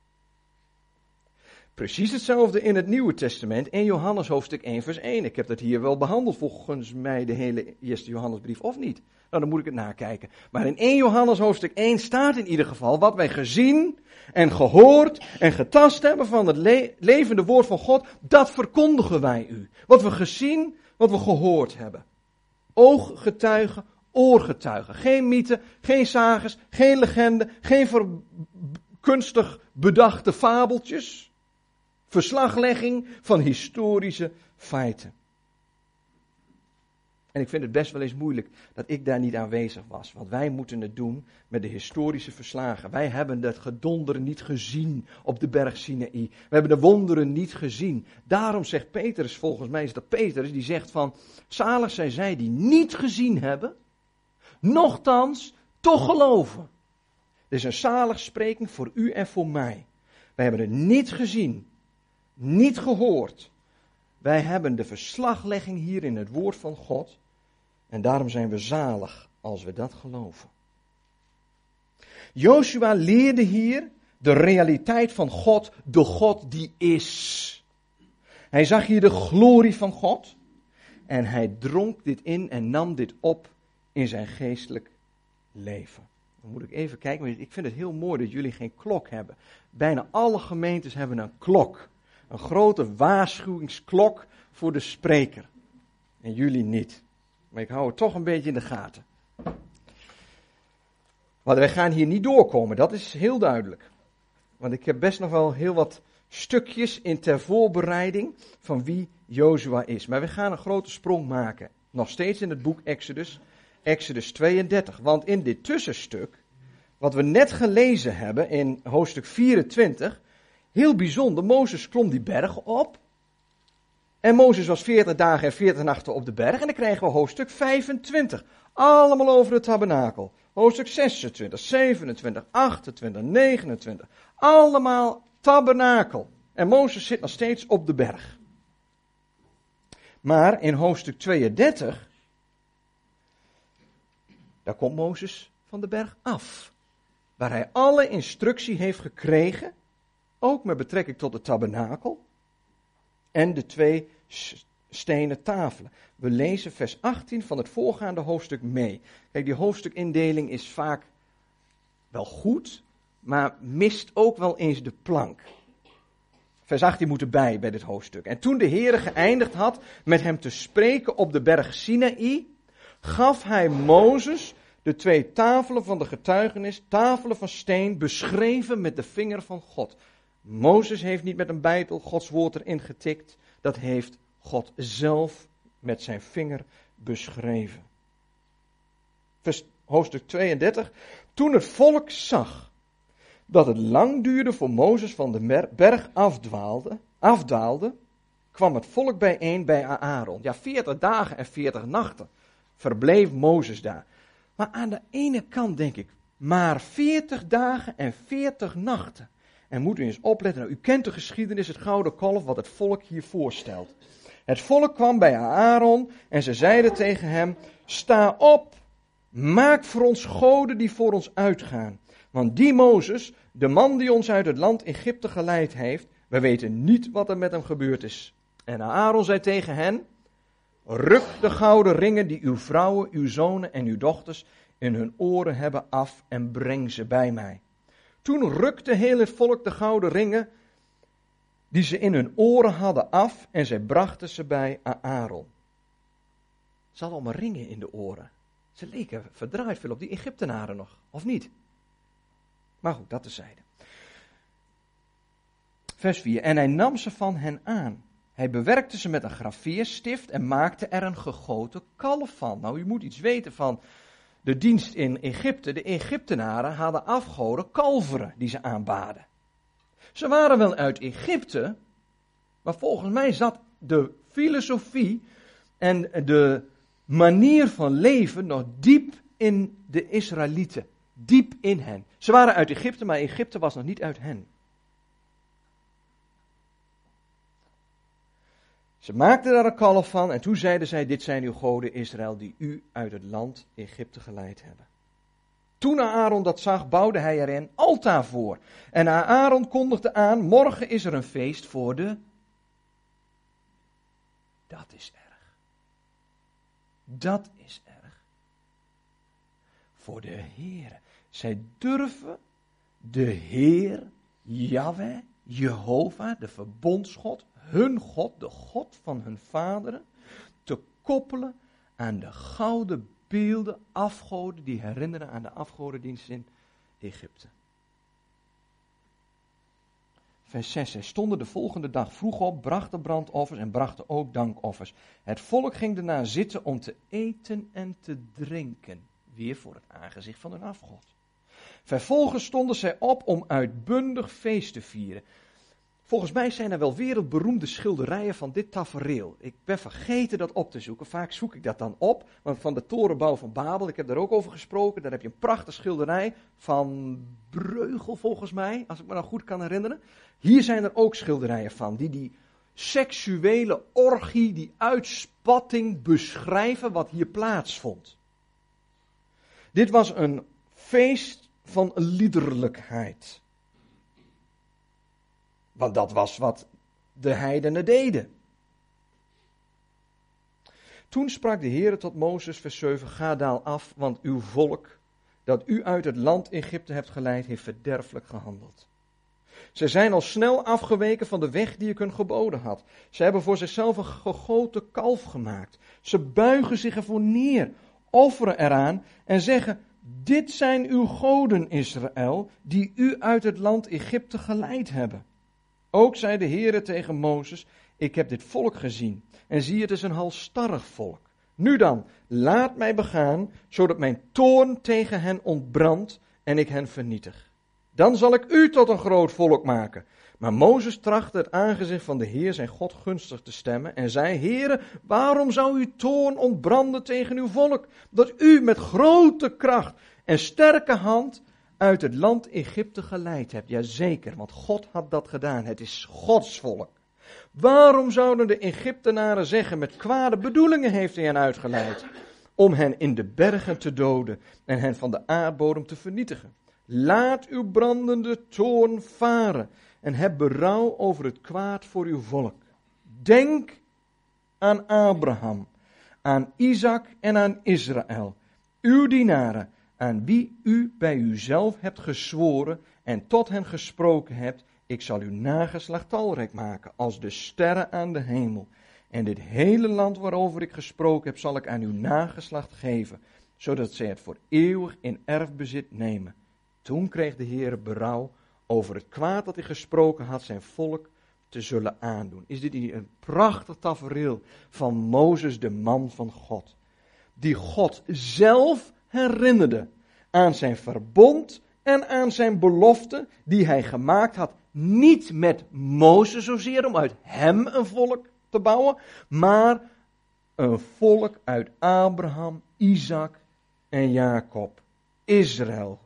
Precies hetzelfde in het Nieuwe Testament, in Johannes hoofdstuk één vers één. Ik heb dat hier wel behandeld volgens mij de hele eerste Johannesbrief, of niet? Nou, dan moet ik het nakijken. Maar in één Johannes hoofdstuk één staat in ieder geval wat wij gezien en gehoord en getast hebben van het le- levende woord van God, dat verkondigen wij u. Wat we gezien, wat we gehoord hebben. Ooggetuigen, oorgetuigen. Geen mythe, geen sages, geen legende, geen ver- kunstig bedachte fabeltjes. Verslaglegging van historische feiten. En ik vind het best wel eens moeilijk dat ik daar niet aanwezig was. Want wij moeten het doen met de historische verslagen. Wij hebben het gedonder niet gezien op de berg Sinaï. We hebben de wonderen niet gezien. Daarom zegt Petrus, volgens mij is dat Petrus, die zegt van, zalig zijn zij die niet gezien hebben, nochtans toch geloven. Dit is een zaligspreking voor u en voor mij. Wij hebben het niet gezien, niet gehoord. Wij hebben de verslaglegging hier in het woord van God. En daarom zijn we zalig als we dat geloven. Jozua leerde hier de realiteit van God, de God die is. Hij zag hier de glorie van God. En hij dronk dit in en nam dit op in zijn geestelijk leven. Dan moet ik even kijken, want ik vind het heel mooi dat jullie geen klok hebben. Bijna alle gemeentes hebben een klok. Een grote waarschuwingsklok voor de spreker. En jullie niet. Maar ik hou het toch een beetje in de gaten. Want wij gaan hier niet doorkomen, dat is heel duidelijk. Want ik heb best nog wel heel wat stukjes in ter voorbereiding van wie Jozua is. Maar we gaan een grote sprong maken. Nog steeds in het boek Exodus. Exodus tweeëndertig. Want in dit tussenstuk, wat we net gelezen hebben in hoofdstuk vierentwintig... Heel bijzonder, Mozes klom die berg op. En Mozes was veertig dagen en veertig nachten op de berg. En dan krijgen we hoofdstuk vijfentwintig. Allemaal over de tabernakel. Hoofdstuk zesentwintig, zevenentwintig, achtentwintig, negenentwintig. Allemaal tabernakel. En Mozes zit nog steeds op de berg. Maar in hoofdstuk tweeëndertig, daar komt Mozes van de berg af. Waar hij alle instructie heeft gekregen. Ook met betrekking tot de tabernakel en de twee stenen tafelen. We lezen vers achttien van het voorgaande hoofdstuk mee. Kijk, die hoofdstukindeling is vaak wel goed, maar mist ook wel eens de plank. Vers achttien moet erbij bij dit hoofdstuk. En toen de Heere geëindigd had met hem te spreken op de berg Sinaï, gaf hij Mozes de twee tafelen van de getuigenis, tafelen van steen, beschreven met de vinger van God. Mozes heeft niet met een beitel Gods woord erin getikt. Dat heeft God zelf met zijn vinger beschreven. Vers, hoofdstuk tweeëndertig. Toen het volk zag dat het lang duurde voor Mozes van de berg afdwaalde, afdaalde, kwam het volk bijeen bij Aaron. Ja, veertig dagen en veertig nachten verbleef Mozes daar. Maar aan de ene kant denk ik, maar veertig dagen en veertig nachten. En moet u eens opletten, nou, u kent de geschiedenis, het gouden kalf, wat het volk hier voorstelt. Het volk kwam bij Aaron en ze zeiden tegen hem, sta op, maak voor ons goden die voor ons uitgaan. Want die Mozes, de man die ons uit het land Egypte geleid heeft, we weten niet wat er met hem gebeurd is. En Aaron zei tegen hen, ruk de gouden ringen die uw vrouwen, uw zonen en uw dochters in hun oren hebben af en breng ze bij mij. Toen rukte heel het volk de gouden ringen die ze in hun oren hadden af en zij brachten ze bij Aaron. Ze hadden allemaal ringen in de oren. Ze leken verdraaid veel op die Egyptenaren nog, of niet? Maar goed, dat tezijde. Vers vier. En hij nam ze van hen aan. Hij bewerkte ze met een gravierstift en maakte er een gegoten kalf van. Nou, u moet iets weten van de dienst in Egypte. De Egyptenaren hadden afgoden kalveren die ze aanbaden. Ze waren wel uit Egypte, maar volgens mij zat de filosofie en de manier van leven nog diep in de Israëlieten. diep in hen. Ze waren uit Egypte, maar Egypte was nog niet uit hen. Ze maakten daar een kalf van en toen zeiden zij, dit zijn uw goden Israël die u uit het land Egypte geleid hebben. Toen Aaron dat zag, bouwde hij er een altaar voor. En Aaron kondigde aan, morgen is er een feest voor de... Dat is erg. Dat is erg. Voor de Heer. Zij durven de Heer, Yahweh, Jehovah, de verbondsgod, hun God, de God van hun vaderen, te koppelen aan de gouden beelden, afgoden, die herinneren aan de afgodendienst in Egypte. Vers zes. Zij stonden de volgende dag vroeg op, brachten brandoffers en brachten ook dankoffers. Het volk ging daarna zitten om te eten en te drinken, weer voor het aangezicht van hun afgod. Vervolgens stonden zij op om uitbundig feest te vieren. Volgens mij zijn er wel wereldberoemde schilderijen van dit tafereel. Ik ben vergeten dat op te zoeken. Vaak zoek ik dat dan op. Want van de torenbouw van Babel, ik heb daar ook over gesproken. Daar heb je een prachtige schilderij van Breugel volgens mij, als ik me nou goed kan herinneren. Hier zijn er ook schilderijen van, die die seksuele orgie, die uitspatting beschrijven wat hier plaatsvond. Dit was een feest van liederlijkheid. Want dat was wat de heidenen deden. Toen sprak de Heere tot Mozes, vers zeven, ga daal af, want uw volk, dat u uit het land Egypte hebt geleid, heeft verderfelijk gehandeld. Zij zijn al snel afgeweken van de weg die ik hun geboden had. Ze hebben voor zichzelf een gegoten kalf gemaakt. Ze buigen zich ervoor neer, offeren eraan en zeggen, dit zijn uw goden, Israël, die u uit het land Egypte geleid hebben. Ook zei de Heere tegen Mozes, ik heb dit volk gezien en zie het is een halsstarrig volk. Nu dan, laat mij begaan, zodat mijn toorn tegen hen ontbrandt en ik hen vernietig. Dan zal ik u tot een groot volk maken. Maar Mozes trachtte het aangezicht van de Heer zijn God gunstig te stemmen en zei, Heere, waarom zou uw toorn ontbranden tegen uw volk, dat u met grote kracht en sterke hand uit het land Egypte geleid hebt? Jazeker, want God had dat gedaan. Het is Gods volk. Waarom zouden de Egyptenaren zeggen, met kwade bedoelingen heeft hij hen uitgeleid, om hen in de bergen te doden en hen van de aardbodem te vernietigen? Laat uw brandende toorn varen en heb berouw over het kwaad voor uw volk. Denk aan Abraham, aan Isaac en aan Israël, uw dienaren, aan wie u bij uzelf hebt gezworen en tot hen gesproken hebt, ik zal uw nageslacht talrijk maken als de sterren aan de hemel. En dit hele land waarover ik gesproken heb, zal ik aan uw nageslacht geven, zodat zij het voor eeuwig in erfbezit nemen. Toen kreeg de Heer berouw over het kwaad dat hij gesproken had zijn volk te zullen aandoen. Is dit niet een prachtig tafereel van Mozes, de man van God, die God zelf herinnerde aan zijn verbond en aan zijn belofte die hij gemaakt had, niet met Mozes zozeer om uit hem een volk te bouwen, maar een volk uit Abraham, Isaac en Jacob, Israël.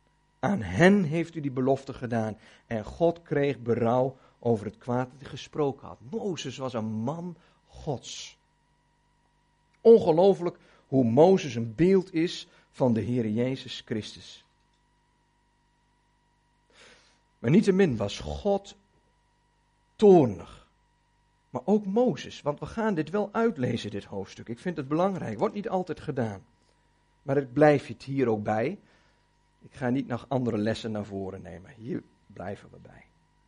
Aan hen heeft u die belofte gedaan en God kreeg berouw over het kwaad dat hij gesproken had. Mozes was een man Gods. Ongelooflijk hoe Mozes een beeld is van de Heer Jezus Christus. Maar niettemin was God toornig. Maar ook Mozes, want we gaan dit wel uitlezen, dit hoofdstuk. Ik vind het belangrijk, wordt niet altijd gedaan. Maar ik blijf het hier ook bij. Ik ga niet nog andere lessen naar voren nemen. Hier blijven we bij.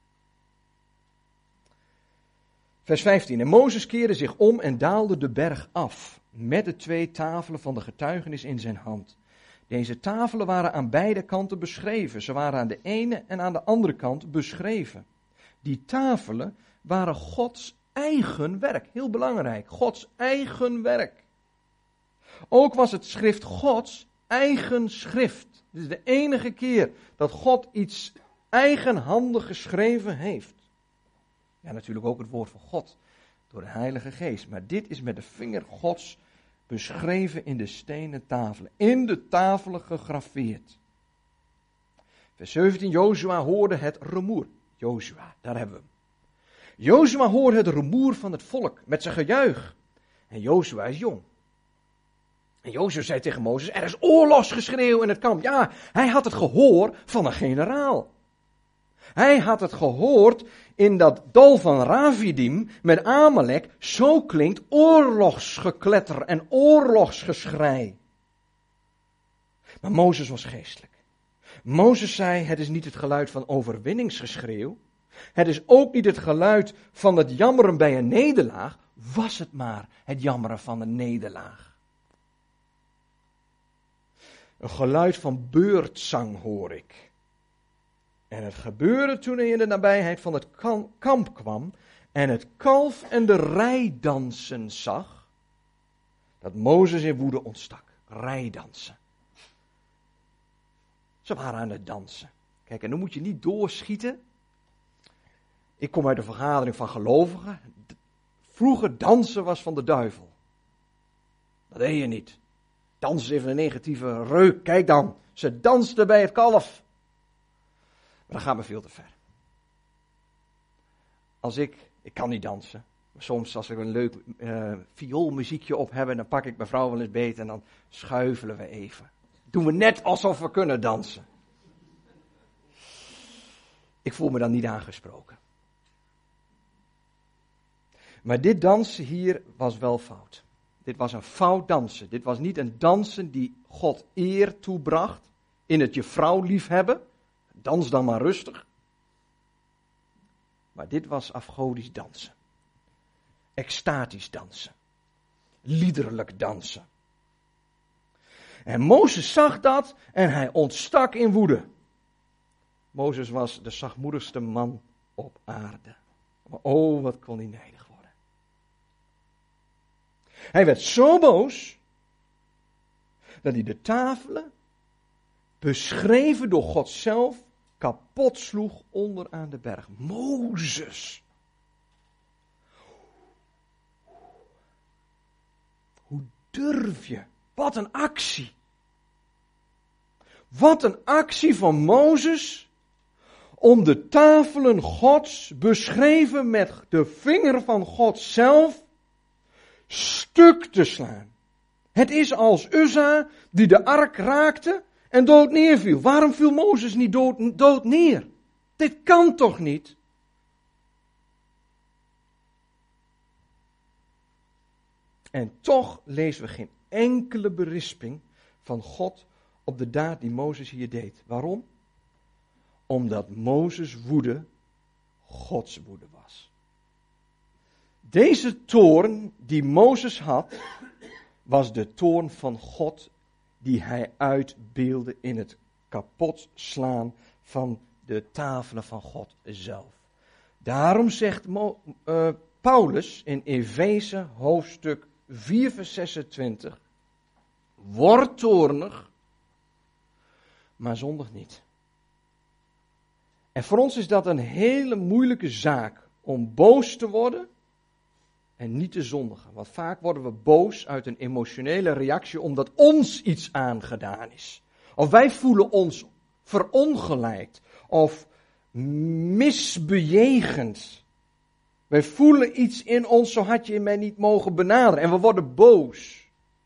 Vers vijftien. En Mozes keerde zich om en daalde de berg af, met de twee tafelen van de getuigenis in zijn hand. Deze tafelen waren aan beide kanten beschreven. Ze waren aan de ene en aan de andere kant beschreven. Die tafelen waren Gods eigen werk. Heel belangrijk, Gods eigen werk. Ook was het schrift Gods eigen schrift. Dit is de enige keer dat God iets eigenhandig geschreven heeft. Ja, natuurlijk ook het woord van God door de Heilige Geest. Maar dit is met de vinger Gods beschreven in de stenen tafelen. In de tafelen gegraveerd. Vers zeventien, Jozua hoorde het rumoer. Jozua, daar hebben we hem. Jozua hoorde het rumoer van het volk met zijn gejuich. En Jozua is jong. En Jozua zei tegen Mozes, er is oorlogsgeschreeuw in het kamp. Ja, hij had het gehoor van een generaal. Hij had het gehoord in dat dal van Rafidim met Amalek. Zo klinkt oorlogsgekletter en oorlogsgeschrei. Maar Mozes was geestelijk. Mozes zei, het is niet het geluid van overwinningsgeschreeuw. Het is ook niet het geluid van het jammeren bij een nederlaag. Was het maar het jammeren van een nederlaag. Een geluid van beurtzang hoor ik. En het gebeurde toen hij in de nabijheid van het kamp kwam en het kalf en de rijdansen zag, dat Mozes in woede ontstak. Rijdansen. Ze waren aan het dansen. Kijk, en dan moet je niet doorschieten. Ik kom uit een vergadering van gelovigen. Vroeger dansen was van de duivel. Dat deed je niet. Dansen heeft een negatieve reuk. Kijk dan, ze dansten bij het kalf. Maar dat gaat me veel te ver. Als ik, ik kan niet dansen. Maar soms als ik een leuk uh, vioolmuziekje op heb, dan pak ik mijn vrouw wel eens beet en dan schuifelen we even. Doen we net alsof we kunnen dansen. Ik voel me dan niet aangesproken. Maar dit dansen hier was wel fout. Dit was een fout dansen. Dit was niet een dansen die God eer toebracht. In het je vrouw liefhebben. Dans dan maar rustig. Maar dit was afgodisch dansen. Extatisch dansen. Liederlijk dansen. En Mozes zag dat en hij ontstak in woede. Mozes was de zachtmoedigste man op aarde. Maar oh, wat kon hij nijdig worden. Hij werd zo boos dat hij de tafelen, beschreven door God zelf, kapot sloeg onder aan de berg. Mozes. Hoe durf je? Wat een actie. Wat een actie van Mozes om de tafelen Gods, beschreven met de vinger van God zelf, stuk te slaan. Het is als Uzza die de ark raakte en dood neerviel. Waarom viel Mozes niet dood, dood neer? Dit kan toch niet? En toch lezen we geen enkele berisping van God op de daad die Mozes hier deed. Waarom? Omdat Mozes' woede Gods woede was. Deze toorn die Mozes had, was de toorn van God die hij uitbeelde in het kapot slaan van de tafelen van God zelf. Daarom zegt Mo, uh, Paulus in Efeze hoofdstuk vier vers zesentwintig, word toornig, maar zondig niet. En voor ons is dat een hele moeilijke zaak om boos te worden en niet te zondigen. Want vaak worden we boos uit een emotionele reactie omdat ons iets aangedaan is. Of wij voelen ons verongelijkt of misbejegend. Wij voelen iets in ons, zo had je mij niet mogen benaderen. En we worden boos.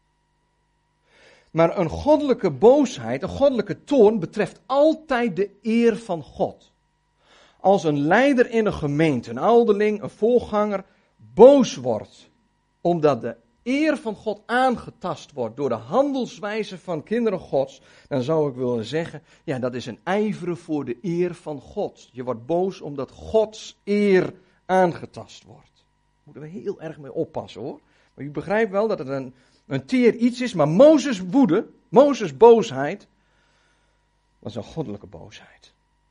Maar een goddelijke boosheid, een goddelijke toorn betreft altijd de eer van God. Als een leider in een gemeente, een ouderling, een voorganger, boos wordt, omdat de eer van God aangetast wordt door de handelswijze van kinderen Gods, dan zou ik willen zeggen, ja, dat is een ijveren voor de eer van God. Je wordt boos omdat Gods eer aangetast wordt. Daar moeten we heel erg mee oppassen, hoor. Maar u begrijpt wel dat het een, een teer iets is, maar Mozes' woede, Mozes' boosheid, was een goddelijke boosheid.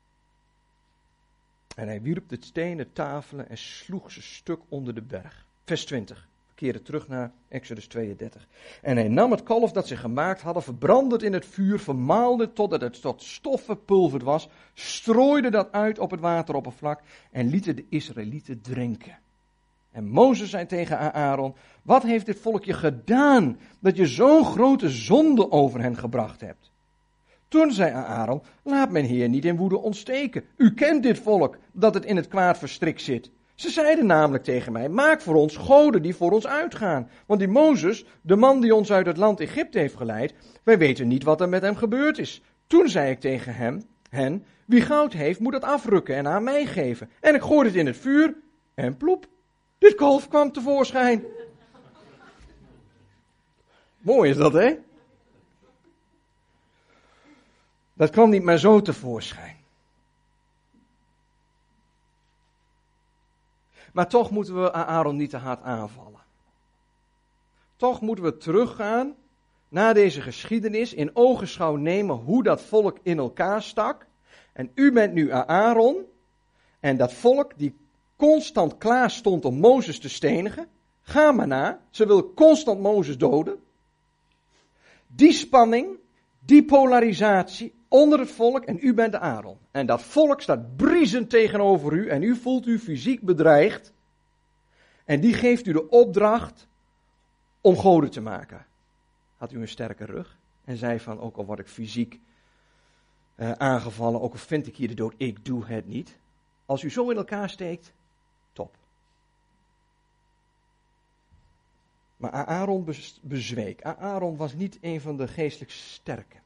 En hij wierp de stenen tafelen en sloeg ze stuk onder de berg. Vers twintig. We keren terug naar Exodus tweeëndertig. En hij nam het kalf dat ze gemaakt hadden, verbrandde het in het vuur, vermaalde het totdat het tot stof verpulverd was, strooide dat uit op het wateroppervlak en lieten de Israëlieten drinken. En Mozes zei tegen Aaron, wat heeft dit volkje gedaan, dat je zo'n grote zonde over hen gebracht hebt? Toen zei Aaron, laat mijn heer niet in woede ontsteken. U kent dit volk, dat het in het kwaad verstrikt zit. Ze zeiden namelijk tegen mij, maak voor ons goden die voor ons uitgaan. Want die Mozes, de man die ons uit het land Egypte heeft geleid, wij weten niet wat er met hem gebeurd is. Toen zei ik tegen hem, hen, wie goud heeft, moet het afrukken en aan mij geven. En ik gooide het in het vuur en ploep, dit kalf kwam tevoorschijn. Mooi is dat, hè? Dat kwam niet maar zo tevoorschijn. Maar toch moeten we Aaron niet te hard aanvallen. Toch moeten we teruggaan naar deze geschiedenis, in ogenschouw nemen hoe dat volk in elkaar stak. En u bent nu Aaron en dat volk die constant klaar stond om Mozes te stenigen. Ga maar na, ze willen constant Mozes doden. Die spanning, die polarisatie onder het volk en u bent de Aaron. En dat volk staat briesend tegenover u en u voelt u fysiek bedreigd. En die geeft u de opdracht om goden te maken. Had u een sterke rug en zei van, ook al word ik fysiek uh, aangevallen, ook al vind ik hier de dood, ik doe het niet. Als u zo in elkaar steekt, top. Maar Aaron bezweek. Aaron was niet een van de geestelijk sterken.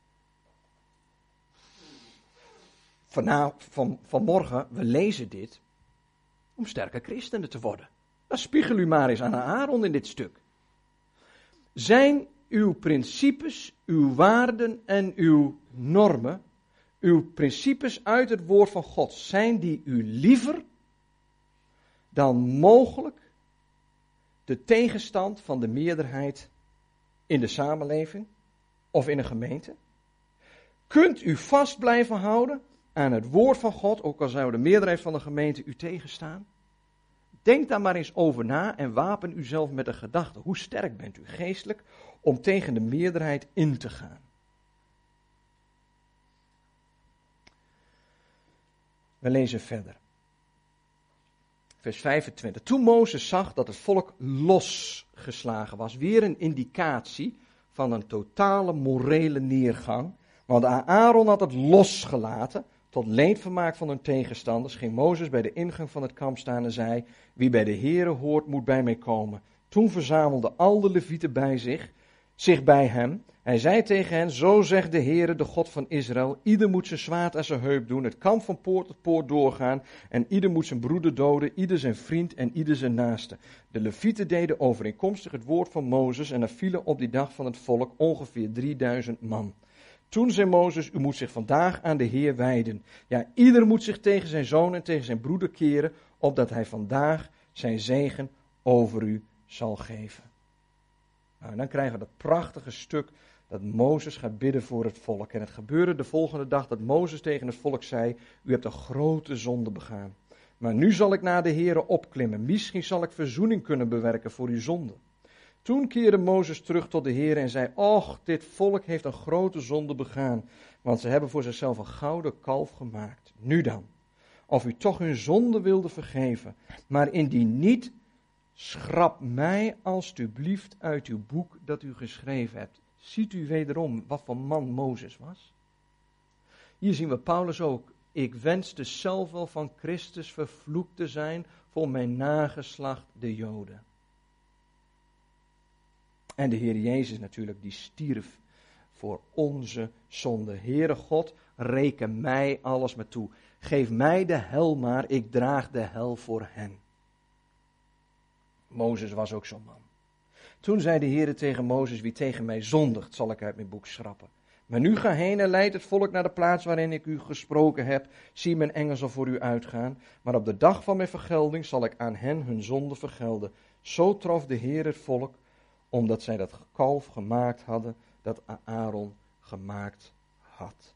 Van, van, vanmorgen, we lezen dit om sterke christenen te worden. Dan spiegel u maar eens aan Aaron in dit stuk. Zijn uw principes, uw waarden en uw normen, uw principes uit het woord van God, zijn die u liever dan mogelijk de tegenstand van de meerderheid in de samenleving of in een gemeente? Kunt u vast blijven houden aan het woord van God, ook al zou de meerderheid van de gemeente u tegenstaan? Denk daar maar eens over na en wapen uzelf met de gedachte. Hoe sterk bent u geestelijk om tegen de meerderheid in te gaan? We lezen verder. Vers vijfentwintig. Toen Mozes zag dat het volk losgeslagen was. Weer een indicatie van een totale morele neergang. Want Aaron had het losgelaten. Tot leedvermaak van hun tegenstanders ging Mozes bij de ingang van het kamp staan en zei, wie bij de Heere hoort moet bij mij komen. Toen verzamelden al de levieten bij zich, zich bij hem. Hij zei tegen hen, zo zegt de Heere, de God van Israël, ieder moet zijn zwaard aan zijn heup doen, het kamp van poort tot poort doorgaan, en ieder moet zijn broeder doden, ieder zijn vriend en ieder zijn naaste. De levieten deden overeenkomstig het woord van Mozes en er vielen op die dag van het volk ongeveer drieduizend man. Toen zei Mozes, u moet zich vandaag aan de Heer wijden. Ja, ieder moet zich tegen zijn zoon en tegen zijn broeder keren, opdat hij vandaag zijn zegen over u zal geven. Nou, dan krijgen we dat prachtige stuk dat Mozes gaat bidden voor het volk. En het gebeurde de volgende dag dat Mozes tegen het volk zei, u hebt een grote zonde begaan. Maar nu zal ik naar de Heere opklimmen. Misschien zal ik verzoening kunnen bewerken voor uw zonde. Toen keerde Mozes terug tot de Heer en zei, och, dit volk heeft een grote zonde begaan, want ze hebben voor zichzelf een gouden kalf gemaakt. Nu dan, of u toch hun zonde wilde vergeven, maar indien niet, schrap mij alstublieft uit uw boek dat u geschreven hebt. Ziet u wederom wat voor man Mozes was? Hier zien we Paulus ook. Ik wenste zelf wel van Christus vervloekt te zijn voor mijn nageslacht de Joden. En de Heer Jezus natuurlijk, die stierf voor onze zonde. Heere God, reken mij alles maar toe. Geef mij de hel maar, ik draag de hel voor hen. Mozes was ook zo'n man. Toen zei de Heer tegen Mozes, wie tegen mij zondigt, zal ik uit mijn boek schrappen. Maar nu ga heen en leid het volk naar de plaats waarin ik u gesproken heb. Zie, mijn engel zal voor u uitgaan. Maar op de dag van mijn vergelding zal ik aan hen hun zonde vergelden. Zo trof de Heer het volk, omdat zij dat kalf gemaakt hadden, dat Aaron gemaakt had.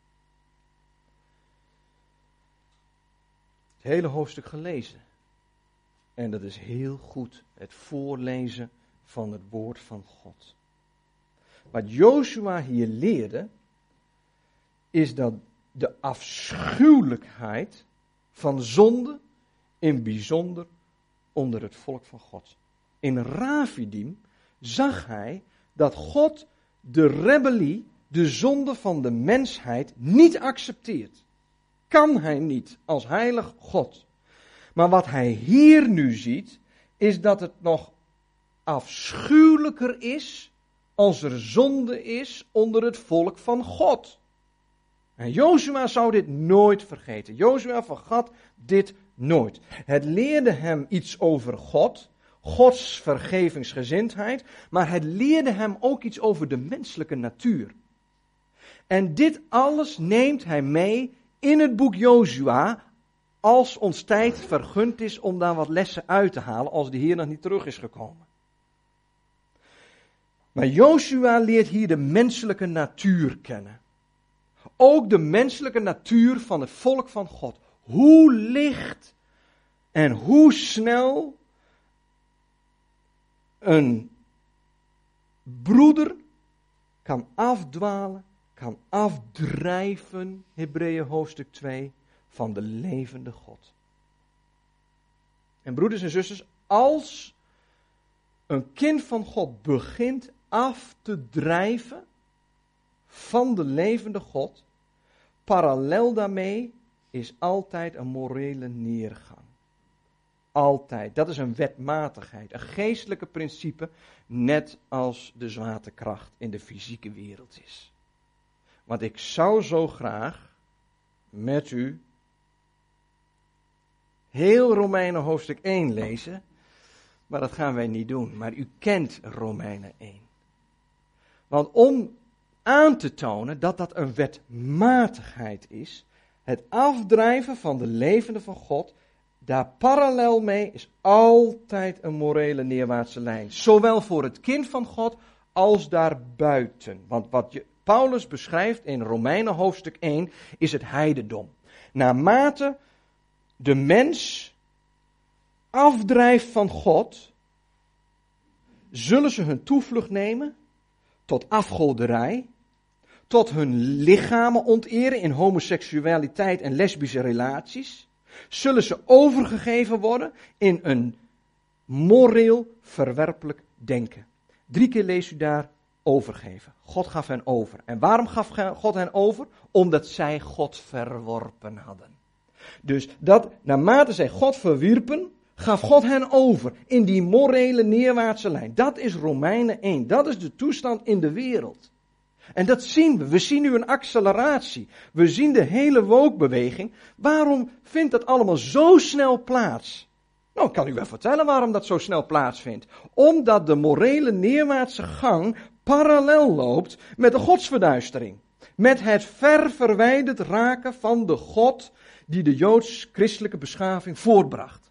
Het hele hoofdstuk gelezen. En dat is heel goed, het voorlezen van het woord van God. Wat Jozua hier leerde, is dat de afschuwelijkheid van zonde, in bijzonder onder het volk van God. In Rafidim zag hij dat God de rebellie, de zonde van de mensheid niet accepteert. Kan hij niet als heilig God. Maar wat hij hier nu ziet, is dat het nog afschuwelijker is als er zonde is onder het volk van God. En Jozua zou dit nooit vergeten. Jozua vergat dit nooit. Het leerde hem iets over God, Gods vergevingsgezindheid, maar het leerde hem ook iets over de menselijke natuur. En dit alles neemt hij mee in het boek Jozua, als ons tijd vergund is om daar wat lessen uit te halen, als de Heer nog niet terug is gekomen. Maar Jozua leert hier de menselijke natuur kennen. Ook de menselijke natuur van het volk van God. Hoe licht en hoe snel een broeder kan afdwalen, kan afdrijven, Hebreeën hoofdstuk twee, van de levende God. En broeders en zusters, als een kind van God begint af te drijven van de levende God, parallel daarmee is altijd een morele neergang. Altijd. Dat is een wetmatigheid, een geestelijke principe, net als de zwaartekracht in de fysieke wereld is. Want ik zou zo graag met u heel Romeinen hoofdstuk één lezen, maar dat gaan wij niet doen. Maar u kent Romeinen één. Want om aan te tonen dat dat een wetmatigheid is, het afdrijven van de levende van God, daar parallel mee is altijd een morele neerwaartse lijn. Zowel voor het kind van God als daarbuiten. Want wat je, Paulus beschrijft in Romeinen hoofdstuk één is het heidendom. Naarmate de mens afdrijft van God, zullen ze hun toevlucht nemen tot afgoderij, tot hun lichamen onteren in homoseksualiteit en lesbische relaties, zullen ze overgegeven worden in een moreel verwerpelijk denken. Drie keer leest u daar overgeven. God gaf hen over. En waarom gaf God hen over? Omdat zij God verworpen hadden. Dus dat, naarmate zij God verwierpen, gaf God hen over in die morele neerwaartse lijn. Dat is Romeinen één. Dat is de toestand in de wereld. En dat zien we. We zien nu een acceleratie. We zien de hele woke-beweging. Waarom vindt dat allemaal zo snel plaats? Nou, ik kan u wel vertellen waarom dat zo snel plaatsvindt. Omdat de morele neerwaartse gang parallel loopt met de godsverduistering. Met het ver verwijderd raken van de God die de joods-christelijke beschaving voortbracht.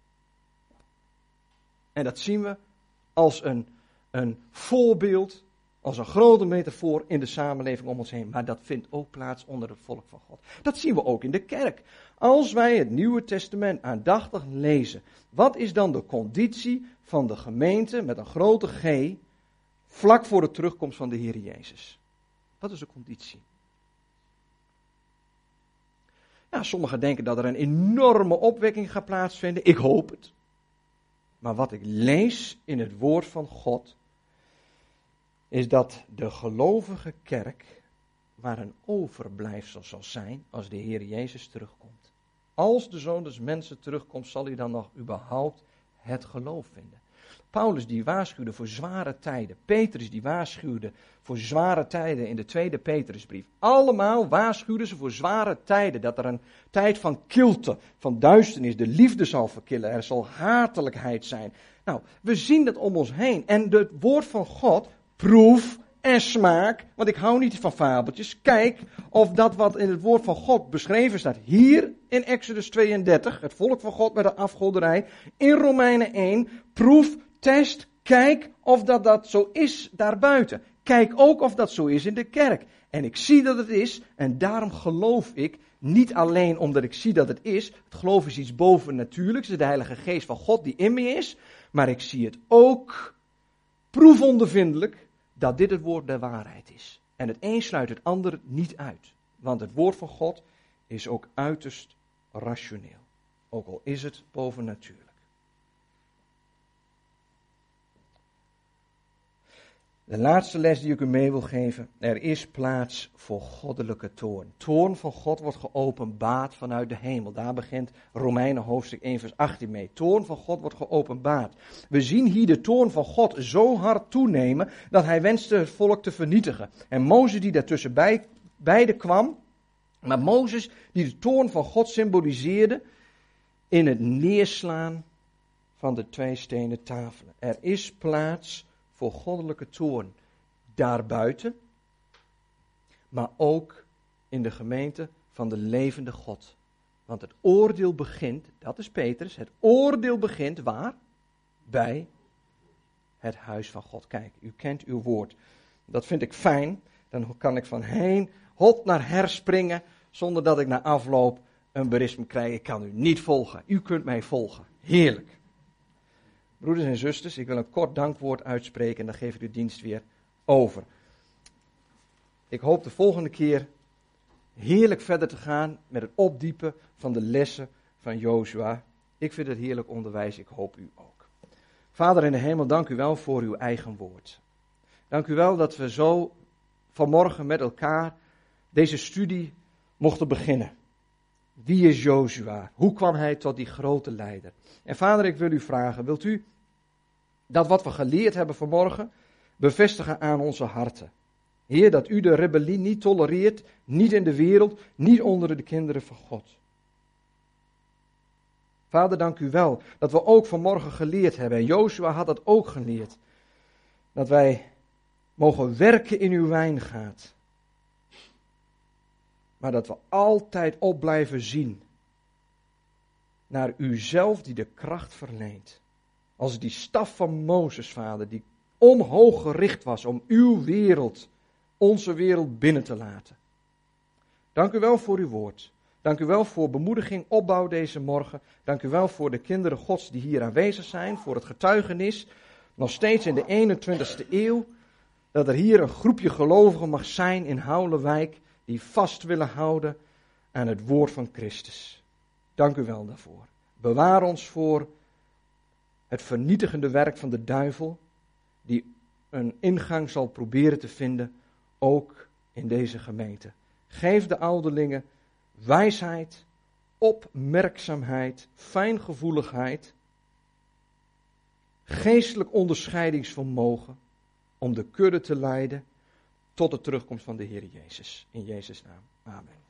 En dat zien we als een, een voorbeeld, als een grote metafoor in de samenleving om ons heen. Maar dat vindt ook plaats onder het volk van God. Dat zien we ook in de kerk. Als wij het Nieuwe Testament aandachtig lezen, wat is dan de conditie van de gemeente met een grote G, vlak voor de terugkomst van de Heer Jezus? Wat is de conditie? Ja, sommigen denken dat er een enorme opwekking gaat plaatsvinden. Ik hoop het. Maar wat ik lees in het woord van God, is dat de gelovige kerk waar een overblijfsel zal zijn als de Heer Jezus terugkomt. Als de Zoon des Mensen terugkomt, zal hij dan nog überhaupt het geloof vinden. Paulus die waarschuwde voor zware tijden. Petrus die waarschuwde voor zware tijden in de tweede Petrusbrief. Allemaal waarschuwden ze voor zware tijden. Dat er een tijd van kilte, van duisternis, de liefde zal verkillen. Er zal hatelijkheid zijn. Nou, we zien dat om ons heen. En het woord van God, proef en smaak. Want ik hou niet van fabeltjes. Kijk of dat wat in het woord van God beschreven staat. Hier in Exodus tweeëndertig. Het volk van God met de afgoderij. In Romeinen één. Proef, test, kijk of dat, dat zo is daarbuiten. Kijk ook of dat zo is in de kerk. En ik zie dat het is. En daarom geloof ik. Niet alleen omdat ik zie dat het is. Het geloof is iets bovennatuurlijks. Het is de Heilige Geest van God die in me is. Maar ik zie het ook proefondervindelijk dat dit het woord der waarheid is. En het een sluit het ander niet uit. Want het woord van God is ook uiterst rationeel. Ook al is het bovennatuurlijk. De laatste les die ik u mee wil geven. Er is plaats voor goddelijke toorn. Toorn van God wordt geopenbaard vanuit de hemel. Daar begint Romeinen hoofdstuk één vers achttien mee. Toorn van God wordt geopenbaard. We zien hier de toorn van God zo hard toenemen dat hij wenste het volk te vernietigen. En Mozes die daartussen bij, beide kwam. Maar Mozes die de toorn van God symboliseerde in het neerslaan van de twee stenen tafelen. Er is plaats voor goddelijke toorn daarbuiten, maar ook in de gemeente van de levende God. Want het oordeel begint, dat is Petrus, het oordeel begint waar? Bij het huis van God. Kijk, u kent uw woord. Dat vind ik fijn, dan kan ik van heen, hop naar her springen, zonder dat ik na afloop een berisme krijg. Ik kan u niet volgen, u kunt mij volgen. Heerlijk. Broeders en zusters, ik wil een kort dankwoord uitspreken en dan geef ik de dienst weer over. Ik hoop de volgende keer heerlijk verder te gaan met het opdiepen van de lessen van Jozua. Ik vind het heerlijk onderwijs, ik hoop u ook. Vader in de hemel, dank u wel voor uw eigen woord. Dank u wel dat we zo vanmorgen met elkaar deze studie mochten beginnen. Wie is Jozua? Hoe kwam hij tot die grote leider? En vader, ik wil u vragen, wilt u dat wat we geleerd hebben vanmorgen bevestigen aan onze harten? Heer, dat u de rebellie niet tolereert, niet in de wereld, niet onder de kinderen van God. Vader, dank u wel dat we ook vanmorgen geleerd hebben. En Jozua had dat ook geleerd. Dat wij mogen werken in uw wijngaard. Maar dat we altijd op blijven zien naar uzelf die de kracht verleent. Als die staf van Mozes, vader, die omhoog gericht was om uw wereld, onze wereld binnen te laten. Dank u wel voor uw woord. Dank u wel voor bemoediging, opbouw deze morgen. Dank u wel voor de kinderen Gods die hier aanwezig zijn, voor het getuigenis. Nog steeds in de eenentwintigste eeuw, dat er hier een groepje gelovigen mag zijn in Houwelwijk die vast willen houden aan het woord van Christus. Dank u wel daarvoor. Bewaar ons voor het vernietigende werk van de duivel, die een ingang zal proberen te vinden, ook in deze gemeente. Geef de ouderlingen wijsheid, opmerkzaamheid, fijngevoeligheid, geestelijk onderscheidingsvermogen om de kudde te leiden tot de terugkomst van de Heer Jezus. In Jezus' naam. Amen.